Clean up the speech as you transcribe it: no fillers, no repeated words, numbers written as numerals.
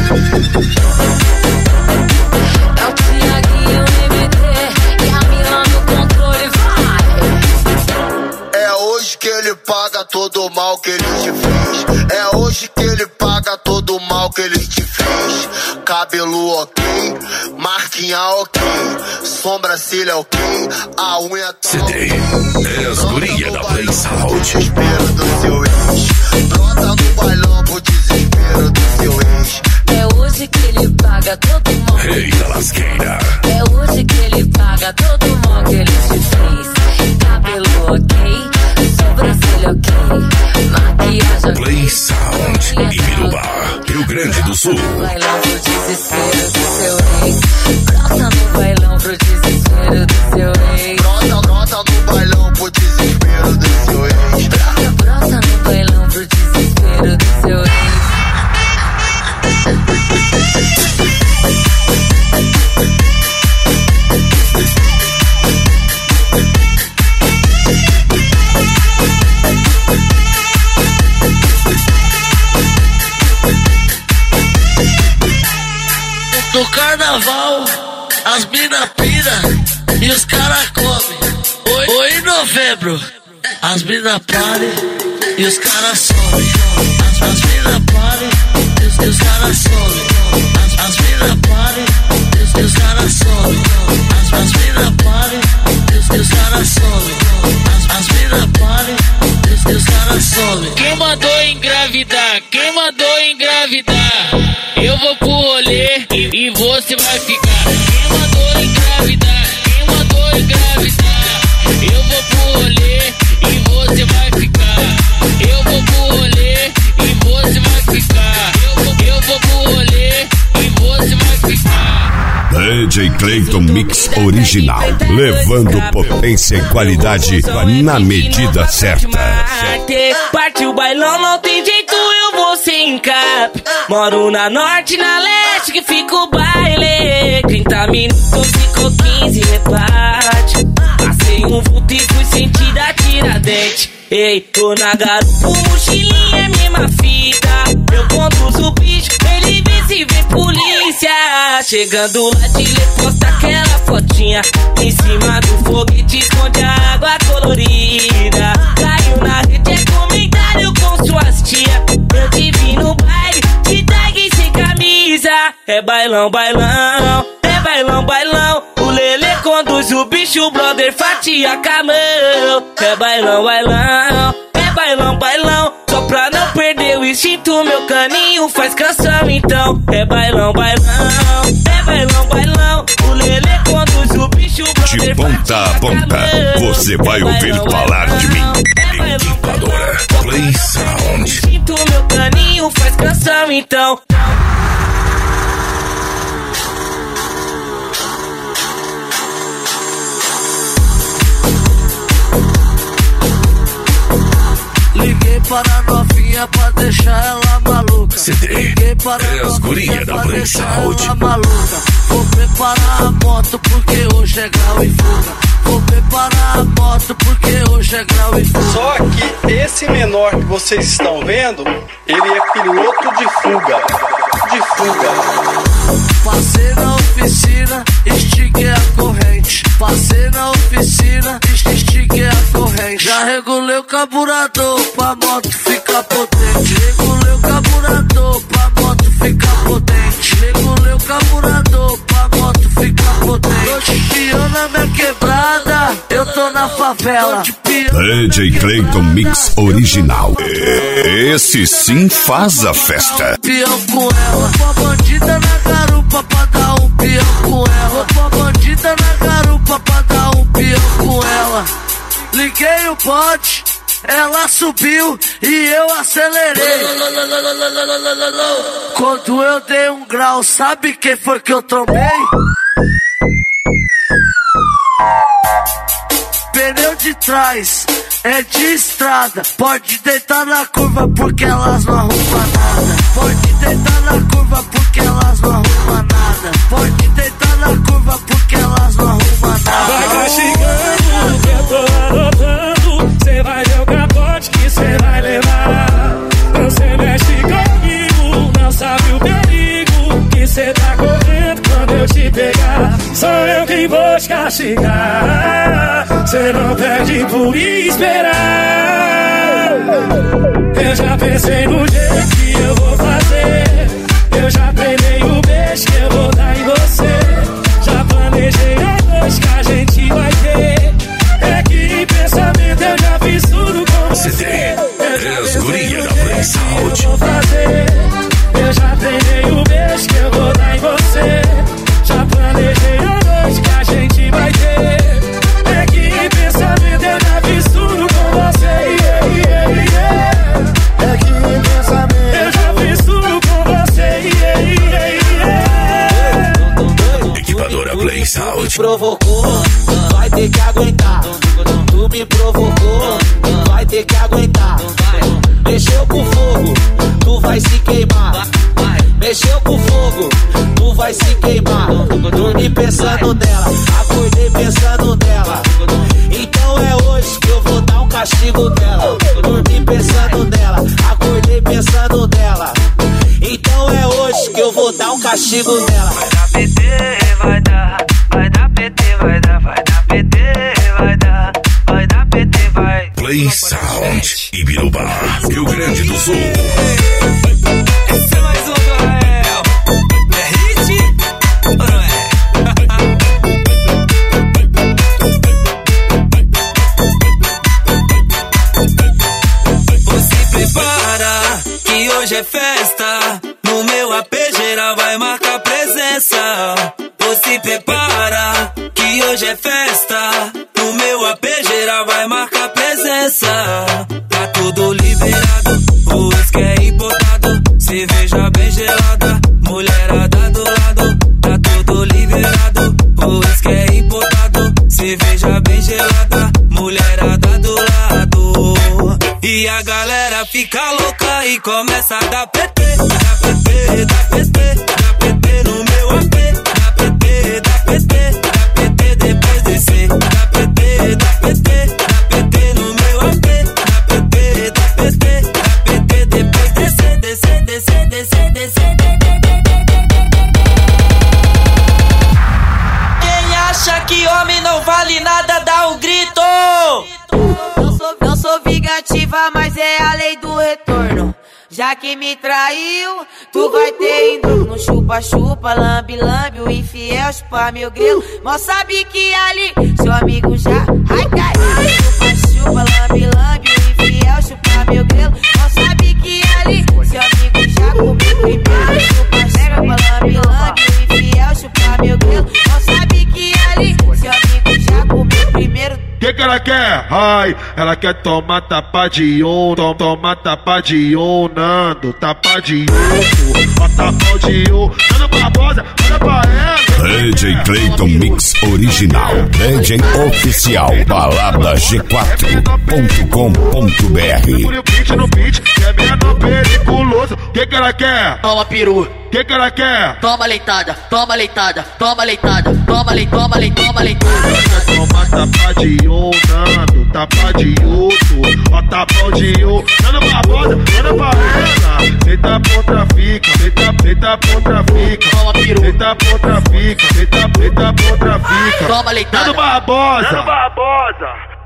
É o Thiaguinho MD e a Mila no controle, vai. É hoje que ele paga todo o mal que ele te fez. É hoje que ele paga todo o mal que ele te fez. Cabelo ok, marquinha ok, sobrancelha ok, a unha tá CD, é as gurias da Play Sound. Desespero do seu ex, brota no bailão pro desespero do seu ex. É hoje que ele paga todo o mal. Rei da lasqueira. É hoje que ele paga todo o mal que ele te fez. Cabelo ok, sobrancelha ok, maquiagem ok. Play Sound, Ibiruba, Rio Grande do Sul. Bailão pro desespero do seu ex. Brota no bailão pro desespero do seu ex. Brota no bailão pro desespero do seu ex. Brota no bailão pro desespero do seu ex. No carnaval, as mina pira e os cara comem. Oi, em novembro, as mina parem e os cara somem. As mina parem e os cara somem. As mina parem e os cara somem. As mina parem e os cara somem. As mina parem e os cara somem. Quem mandou engravidar? Quem mandou engravidar? Eu vou pro rolê e você vai ficar. Quem mandou engravidar? Quem mandou engravidar? Eu vou pro rolê e você vai ficar. Eu vou pro rolê e você vai ficar. Eu vou pro rolê e você vai ficar. DJ Clayton Mix Original, levando potência e qualidade na medida certa. Partiu o bailão, não tem jeito, eu vou sem cap. Moro na norte, na leste, que fica o baile. 30 minutos, ficou 15, reparte. Passei um vulto e fui sentir da Tiradentes. Ei, tô na garupa, mochilinha é mesma fita. Eu conduzo o bicho, ele vê se vem polícia. Chegando lá de lê, posta aquela fotinha. Em cima do foguete, esconde a água colorida. Caiu na rede, é comentário com suas tia. Eu te vi no baile, de tag sem camisa. É bailão, bailão, é bailão, bailão. O Lelê conduz o bicho, o brother fatia camão. É bailão, bailão, é bailão, bailão. Só pra não perder o instinto, meu caninho faz canção então. É bailão, bailão, é bailão, bailão. O Lelê conduz o bicho, o brother De ponta a ponta, você vai ouvir falar de mim. Equipadora Play Sound. Instinto, meu caninho faz canção então. Liguei para a novinha pra deixar ela maluca. CD, Liguei para é a as gurias novinha da pra Play deixar Sound. ela maluca. Vou preparar a moto porque hoje é grau e fuga. Vou preparar a moto porque hoje é grau e fuga. Só que esse menor que vocês estão vendo, ele é piloto de fuga. De fuga. Passei na oficina, estiguei a corrente. Passei na oficina, estiguei a corrente. Já regulei o carburador pra moto ficar potente. Regulei o carburador pra moto ficar potente. Regulei o carburador pra moto ficar potente. Tô de peão na minha quebrada, eu tô na favela. DJ Clayton Mix Original. Esse sim faz a festa. Peão com ela, uma bandida na garupa pra dar um peão com ela. Uma bandida na garupa pra dar um peão com ela. Liguei o bote, ela subiu e eu acelerei. Quando eu dei um grau, sabe quem foi que eu trombei? Pneu de trás, é de estrada. Pode deitar na curva porque elas não arrumam nada. Pode deitar na curva porque elas não arrumam nada. Pode deitar na curva porque elas não arrumam nada. Vai castigando que eu tô anotando. Cê vai ver o capote que cê vai levar. Você mexe comigo, não sabe o perigo. depois castigar. Cê não perde por esperar. Eu já pensei no jeito que eu vou fazer. Eu já treinei o beijo que eu vou dar em você. Já planejei a noite que a gente vai ter. É que em pensamento eu já fiz tudo com você. Guria da Play Sound. Eu já treinei o beijo que eu vou dar em você. Já planejei a noite que a gente vai ter. É que em pensamento eu já fiz tudo com você. É que em pensamento eu já fiz tudo com você. Equipadora Play Sound. Tu me provocou, vai ter que aguentar. Tu me provocou, vai ter que aguentar. Mexeu com fogo, tu vai se queimar. Mexeu com fogo, tu vai se queimar. Dormi pensando nela, acordei pensando nela. Então é hoje que eu vou dar um castigo dela. Dormi pensando nela, acordei pensando nela. Então é hoje que eu vou dar um castigo dela. Vai dar PT, vai dar PT, vai dar PT, vai dar PT, vai. Play Sound, Ibirubá, Rio Grande do Sul. Esse é mais um do Rael. É hit ou não é? Você prepara que hoje é festa. No meu AP geral vai marcar presença. Você prepara que hoje é festa. No meu AP geral vai marcar presença. Tá tudo liberado, o uísque é importado. Cerveja bem gelada, mulherada do lado. Tá tudo liberado, o uísque é importado. Cerveja bem gelada, mulherada do lado. E a galera fica louca e começa a dar PT. Dá PT, dá PT, dá PT no meu AP. Dá PT, dá PT, dá PT depois descer. Dá PT, dá PT, dá PT no meu AP. Dá PT, dá PT, dá PT depois descer, descer, descer, descer, descer. Quem acha que homem não vale nada, dá um grito. Não sou vingativa, mas é a lei do retorno. Já que me traiu, tu vai ter indo no chupa-chupa, lambe-lambe, o infiel chupa meu grilo. Mal sabe que ali seu amigo já caiu. Chupa-chupa, lambe-lambe, o infiel chupa meu grilo. Mal sabe que ali seu amigo já comeu primeiro. Chupa-chupa, lambe-lambe, o infiel chupa meu grilo. Mal sabe que ali seu amigo já comeu primeiro. Que ela quer? Ai, ela quer tomar tapa de um, toma tapa de um, Nando, tapa de um, tapa de um, Nando Barbosa, olha pra ela. DJ Clayton Mix Original, DJ Oficial, balada G4.com.br. No beat, que é menor periculoso. Que ela quer? Toma peru. Que ela quer? Toma leitada, toma leitada, toma leitada, toma leitada, toma leitada, toma leitada. Toma tapa de um, Nando, tapa de outro, ó tapão de um, Nando Barbosa, olha pra ela. Senta pro trafica, senta pro trafica. Toma peru. Senta pro trafica, senta pro trafica. Toma leitada. Nando Barbosa.